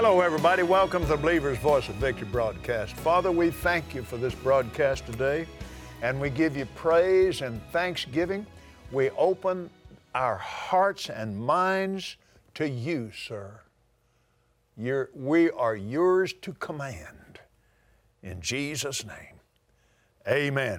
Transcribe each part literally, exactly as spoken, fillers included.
Hello, everybody. Welcome to the Believer's Voice of Victory broadcast. Father, we thank you for this broadcast today, and we give you praise and thanksgiving. We open our hearts and minds to you, sir. You're, we are yours to command. In Jesus' name, amen.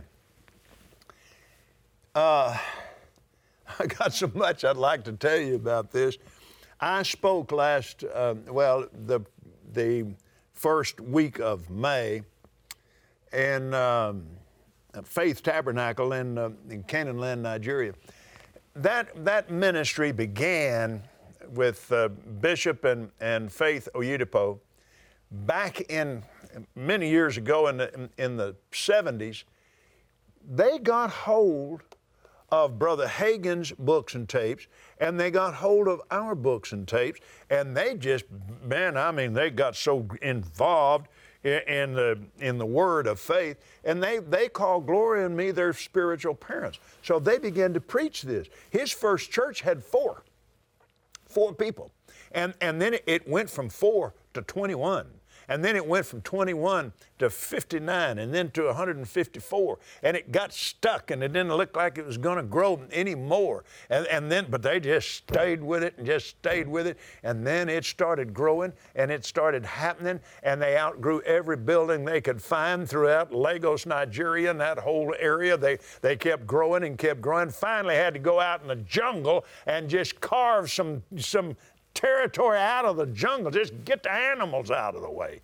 Uh, I got so much I'd like to tell you about this. I spoke last, uh, well, the the first week of May in um, Faith Tabernacle in, uh, in Canaan Land, Nigeria. That that ministry began with uh, Bishop and, and Faith Oyedepo back in many years ago in the, in, in the seventies. They got hold of Brother Hagin's books and tapes, and they got hold of our books and tapes, and they just, man, I mean, they got so involved in, in the in the word of faith, and they, they call Gloria and me their spiritual parents. So they began to preach this. His first church had four, four people, and, and then it went from four to twenty-one. And then it went from twenty-one to fifty-nine, and then to one hundred fifty-four. And it got stuck, and it didn't look like it was going to grow anymore. And, and then, but they just stayed with it and just stayed with it. And then it started growing, and it started happening, and they outgrew every building they could find throughout Lagos, Nigeria, and that whole area. They, they kept growing and kept growing. Finally had to go out in the jungle and just carve some, some territory out of the jungle, just get the animals out of the way.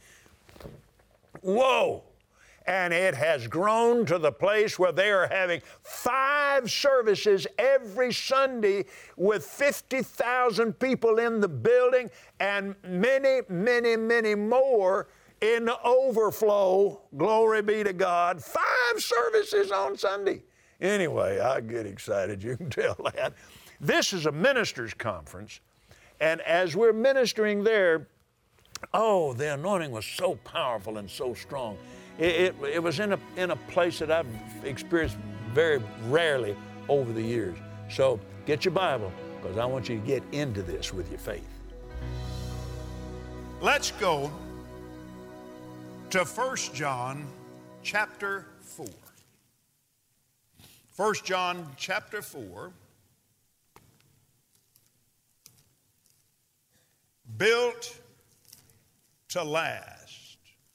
Whoa! And it has grown to the place where they are having five services every Sunday with fifty thousand people in the building and many, many, many more in the overflow. Glory be to God. Five services on Sunday. Anyway, I get excited. You can tell that. This is a ministers' conference. And as we're ministering there, oh, the anointing was so powerful and so strong. It, it, it was in a, in a place that I've experienced very rarely over the years. So get your Bible, because I want you to get into this with your faith. Let's go to First John chapter four. First John chapter four. Built to last.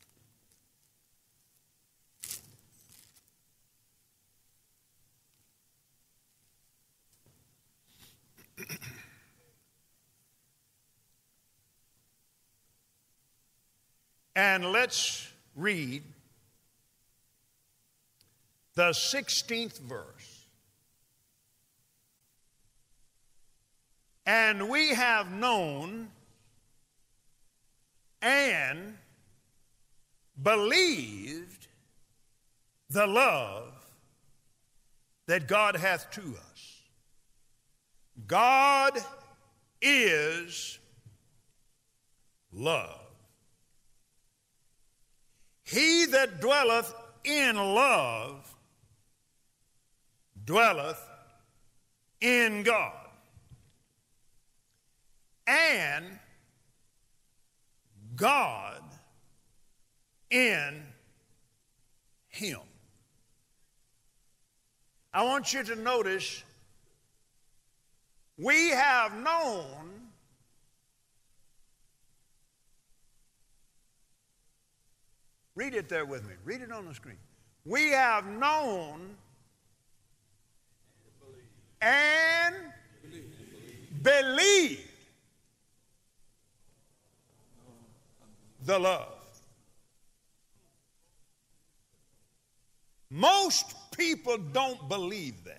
And let's read the sixteenth verse. And we have known and believed the love that God hath to us. God is love. He that dwelleth in love dwelleth in God, and God in him. I want you to notice, we have known read it there with me. Read it on the screen. We have known and believed the love. Most people don't believe that.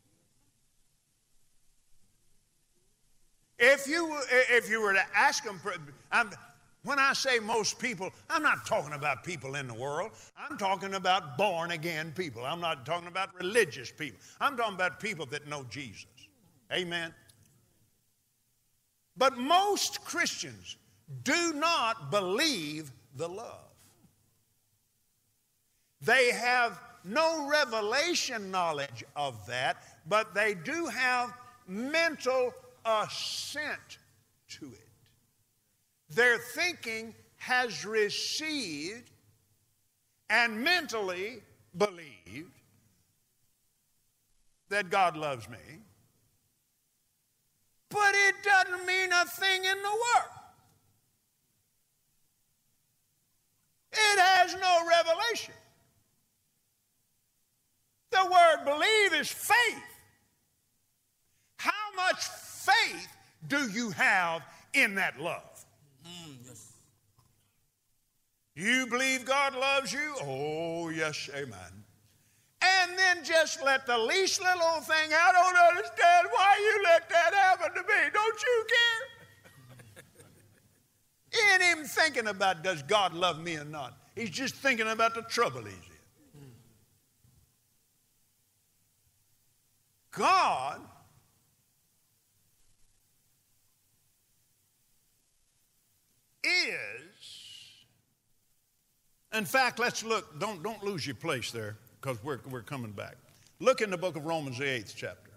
If you if you were to ask them, I'm, when I say most people, I'm not talking about people in the world. I'm talking about born again people. I'm not talking about religious people. I'm talking about people that know Jesus. Amen. But most Christians do not believe the love. They have no revelation knowledge of that, but they do have mental assent to it. their thinking has received and mentally believed that God loves me, but it doesn't mean a thing in the world. It has no revelation. The word believe is faith. How much faith do you have in that love? Mm, yes. You believe God loves you? Oh, yes, amen. And then just let the least little old thing, I don't understand why you let that happen to me. Don't you care? He ain't even thinking about, does God love me or not? He's just thinking about the trouble he's in. God is, in fact, let's look, don't, don't lose your place there, because we're, we're coming back. Look in the book of Romans, the eighth chapter.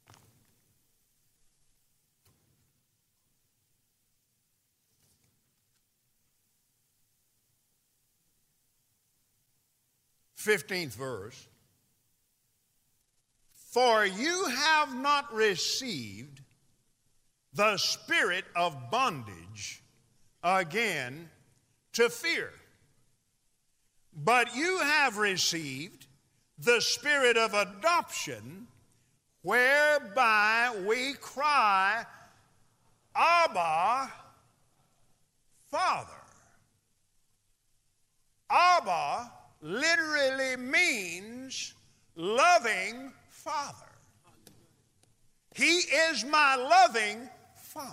fifteenth verse. For you have not received the spirit of bondage again to fear, but you have received the spirit of adoption, whereby we cry, Abba, Father. Abba literally means loving Father. He is my loving Father.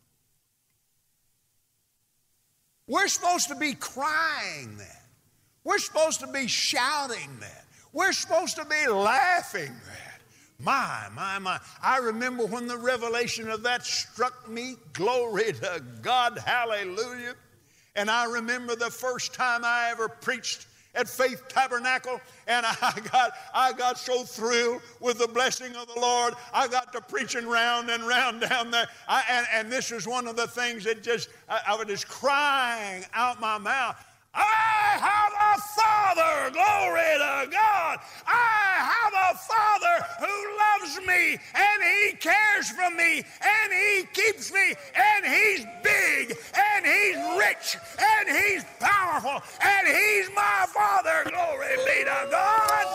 We're supposed to be crying that. We're supposed to be shouting that. We're supposed to be laughing that. My, my, my. I remember when the revelation of that struck me. Glory to God. Hallelujah. And I remember the first time I ever preached at Faith Tabernacle, and I got I got so thrilled with the blessing of the Lord. I got to preaching round and round down there. I, and, and this was one of the things that just, I, I was just crying out my mouth. I have a Father, glory to God. I have a Father who loves me, and He cares for me, and He keeps me, and He's big, and He's rich, and He's powerful, and He's my Father, glory be to God.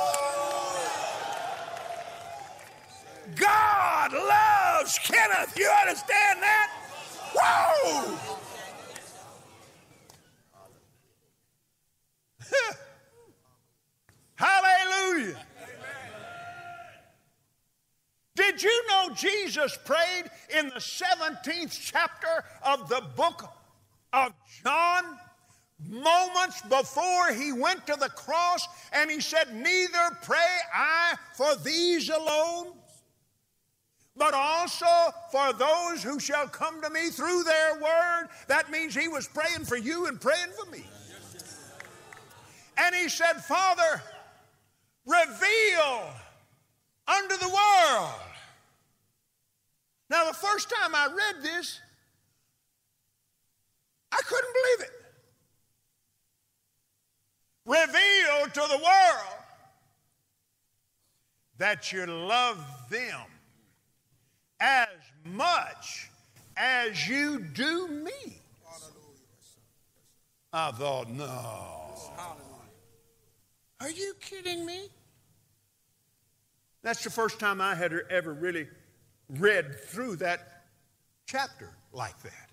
God loves Kenneth, you understand that? Whoa! Hallelujah. Did you know Jesus prayed in the seventeenth chapter of the book of John, moments before he went to the cross, and he said, neither pray I for these alone, but also for those who shall come to me through their word. That means he was praying for you and praying for me. And he said, Father, reveal unto the world. Now, the first time I read this, I couldn't believe it. Reveal to the world that you love them as much as you do me. I thought, no. Are you kidding me? That's the first time I had ever really read through that chapter like that.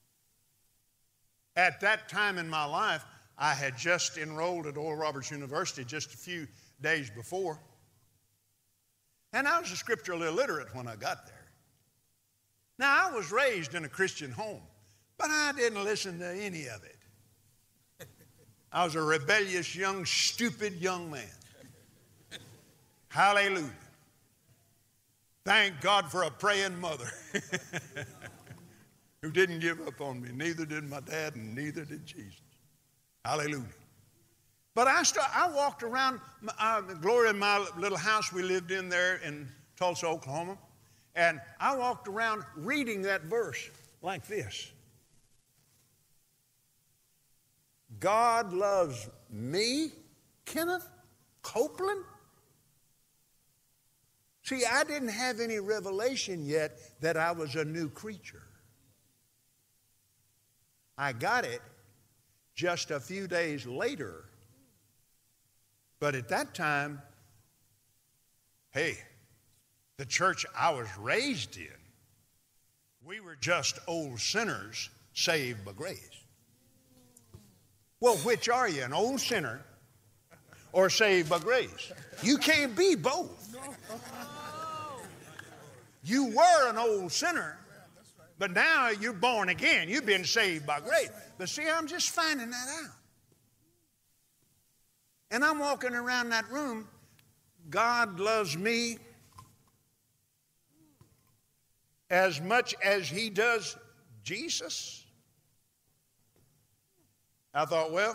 At that time in my life, I had just enrolled at Oral Roberts University just a few days before. And I was a scriptural illiterate when I got there. Now, I was raised in a Christian home, but I didn't listen to any of it. I was a rebellious, young, stupid young man. Hallelujah. Thank God for a praying mother who didn't give up on me. Neither did my dad, and neither did Jesus. Hallelujah. But I, start, I walked around, uh, Gloria and my little house we lived in there in Tulsa, Oklahoma, and I walked around reading that verse like this. God loves me, Kenneth Copeland? See, I didn't have any revelation yet that I was a new creature. I got it just a few days later. But at that time, hey, the church I was raised in, we were just old sinners saved by grace. Well, which are you, an old sinner or saved by grace? You can't be both. You were an old sinner, but now you're born again. You've been saved by grace. But see, I'm just finding that out. And I'm walking around that room. God loves me as much as he does Jesus. I thought, well,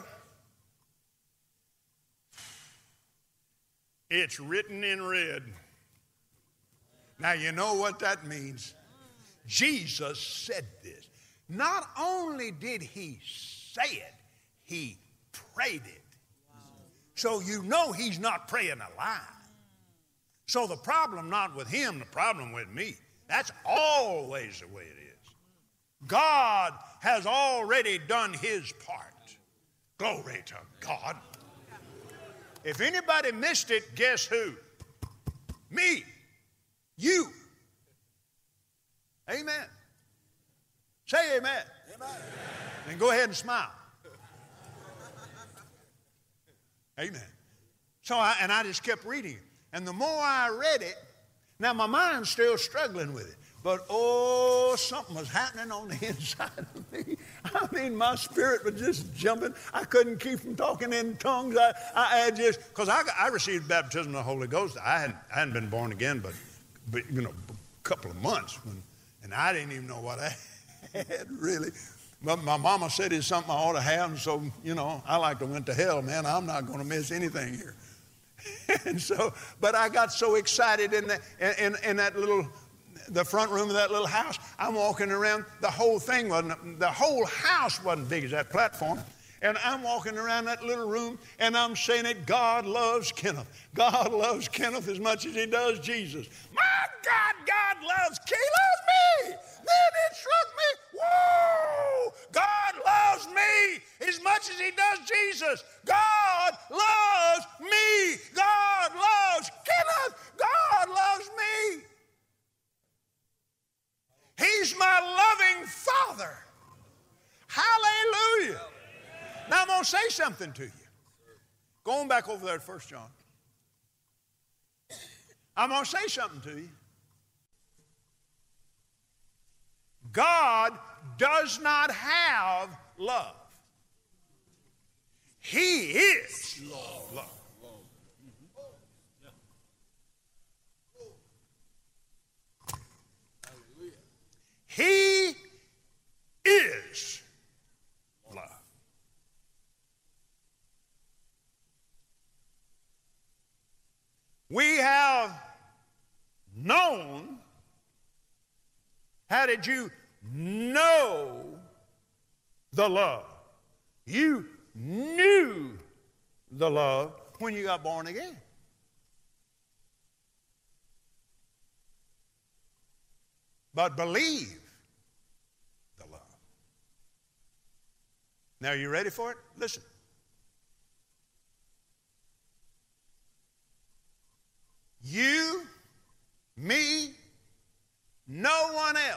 it's written in red. Now, you know what that means. Jesus said this. Not only did he say it, he prayed it. So you know he's not praying a lie. So the problem not with him, the problem with me. That's always the way it is. God has already done his part. Glory to God. If anybody missed it, guess who? Me. You. Amen. Say amen. Amen. And go ahead and smile. Amen. So I, and I just kept reading it. And the more I read it, now my mind's still struggling with it. But oh, something was happening on the inside of me. I mean, my spirit was just jumping. I couldn't keep from talking in tongues. I, I had just, because I, I received baptism of the Holy Ghost. I hadn't, I hadn't been born again, but, but, you know, a couple of months. When, and I didn't even know what I had, really. But my mama said it's something I ought to have, and so, you know, I like to went to hell, man. I'm not going to miss anything here. And so, but I got so excited in, the, in, in that little, the front room of that little house. I'm walking around. The whole thing wasn't, the whole house wasn't big as that platform. And I'm walking around that little room, and I'm saying it, God loves Kenneth. God loves Kenneth as much as he does Jesus. My God, God loves, he loves me. Then it struck me, whoa, God loves me as much as he does Jesus. God loves me. God loves Kenneth. God loves me. He's my loving Father. Hallelujah. Now I'm going to say something to you. Going back over there to First John. I'm going to say something to you. God does not have love. He is love. He is love. We have known. How did you know the love? You knew the love when you got born again. But believe the love. Now, are you ready for it? Listen. You, me, no one else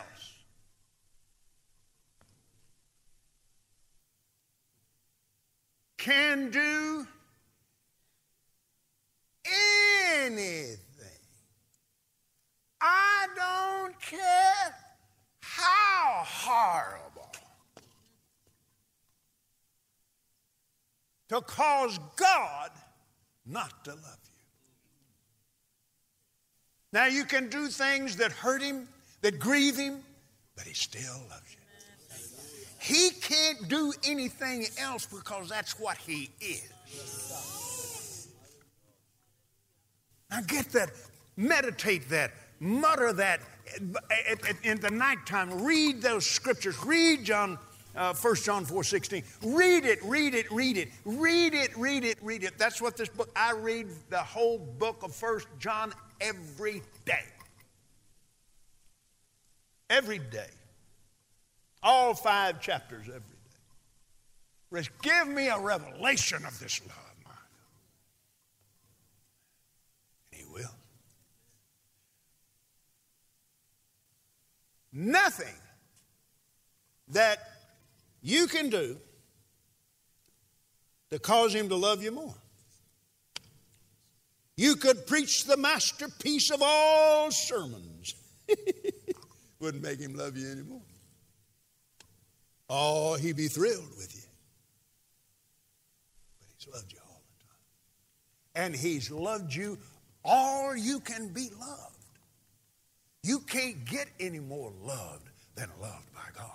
can do anything. I don't care how horrible to cause God not to love you. Now, you can do things that hurt him, that grieve him, but he still loves you. He can't do anything else because that's what he is. Now, get that, meditate that, mutter that in the nighttime. Read those scriptures. Read John uh, First John four sixteen. Read it, read it, read it, read it, read it, read it. That's what this book, I read the whole book of First John every day. Every day. All five chapters every day. Give me a revelation of this love, my God. And He will. Nothing that you can do to cause Him to love you more. You could preach the masterpiece of all sermons. Wouldn't make Him love you anymore. Oh, He'd be thrilled with you. But He's loved you all the time. And He's loved you all you can be loved. You can't get any more loved than loved by God.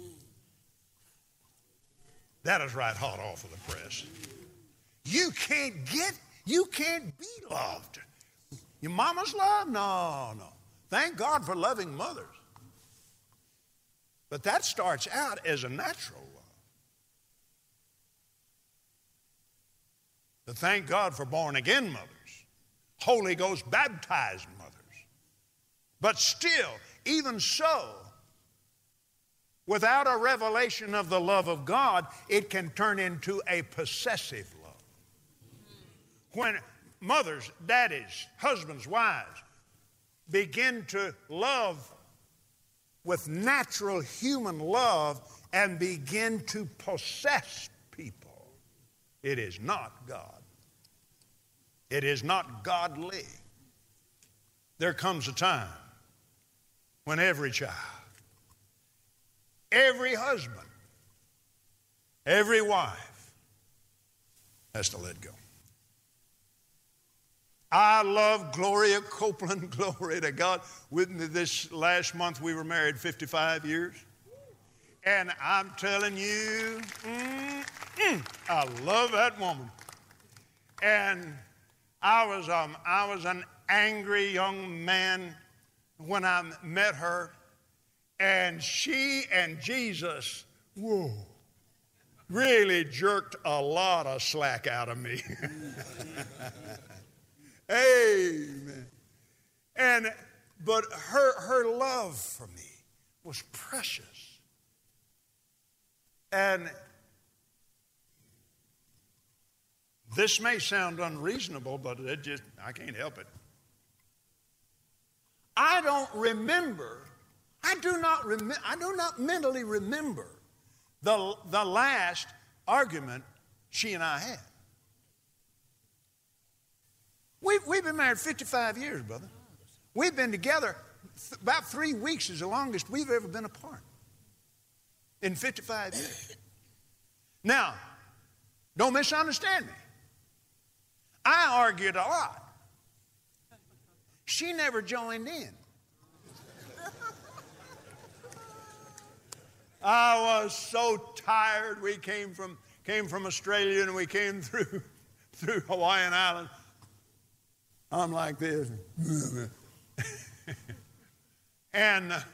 That is right hot off of the press. You can't get, you can't be loved. Your mama's love? No, no. Thank God for loving mothers. But that starts out as a natural love. But thank God for born-again mothers, Holy Ghost baptized mothers. But still, even so, without a revelation of the love of God, it can turn into a possessive love. When mothers, daddies, husbands, wives begin to love with natural human love and begin to possess people, it is not God. It is not godly. There comes a time when every child, every husband, every wife has to let go. I love Gloria Copeland, glory to God. With this last month we were married fifty-five years. And I'm telling you, mm, mm, I love that woman. And I was, um, I was an angry young man when I met her. And she and Jesus, whoa, really jerked a lot of slack out of me. Amen. And but her her love for me was precious. And this may sound unreasonable, but it just I can't help it. I don't remember, I do not remember, I do not mentally remember the the last argument she and I had. We've, we've been married fifty-five years, brother. We've been together, th- about three weeks is the longest we've ever been apart. In fifty-five years. Now, don't misunderstand me. I argued a lot. She never joined in. I was so tired. We came from, came from Australia and we came through, through Hawaiian Islands. I'm like this. And uh,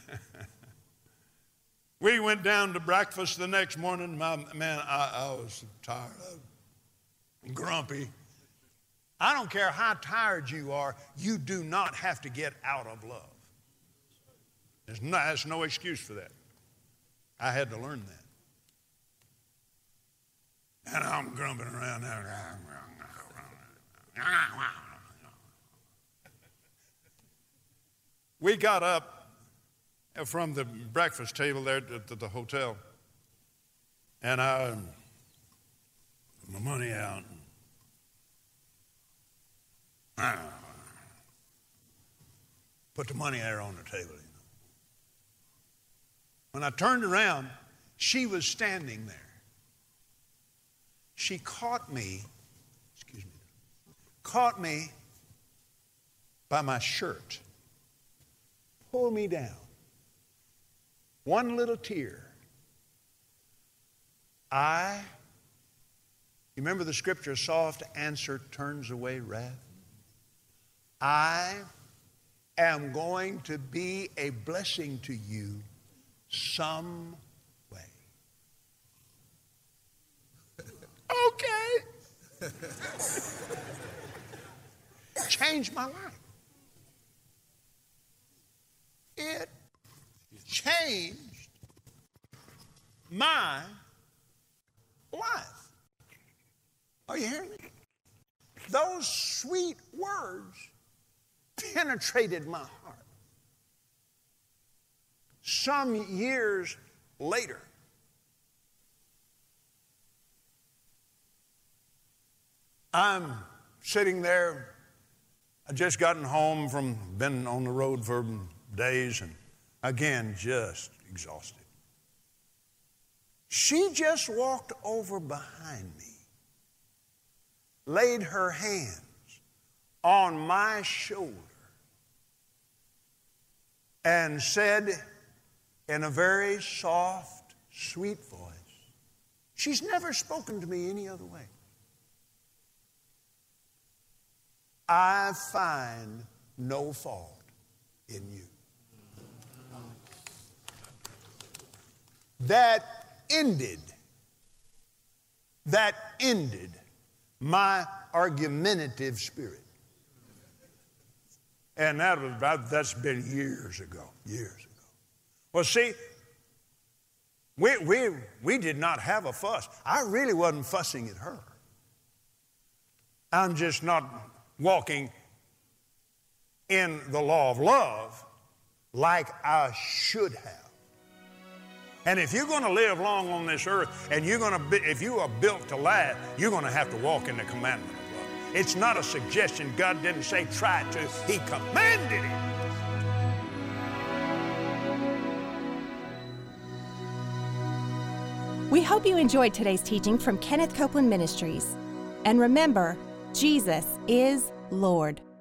we went down to breakfast the next morning. My, man, I, I was tired of grumpy. I don't care how tired you are, you do not have to get out of love. There's no, there's no excuse for that. I had to learn that. And I'm grumping around there. We got up from the breakfast table there at the, the hotel, and I put my money out. Ah, put the money there on the table. You know. When I turned around, she was standing there. She caught me, excuse me, caught me by my shirt. Pull me down. One little tear. I, you remember the scripture, soft answer turns away wrath? I am going to be a blessing to you some way. okay. Changed my life. It changed my life. Are you hearing me? Those sweet words penetrated my heart. Some years later, I'm sitting there. I'd just gotten home from, been on the road for days, and again, just exhausted. She just walked over behind me, laid her hands on my shoulder, and said in a very soft, sweet voice, she's never spoken to me any other way, I find no fault in you. That ended, that ended my argumentative spirit. And that was about, that's been years ago, years ago. Well, see, we, we, we did not have a fuss. I really wasn't fussing at her. I'm just not walking in the law of love like I should have. And if you're going to live long on this earth, and you're going to be, if you are built to last, you're going to have to walk in the commandment of love. It's not a suggestion. God didn't say try to. He commanded it. We hope you enjoyed today's teaching from Kenneth Copeland Ministries. And remember, Jesus is Lord.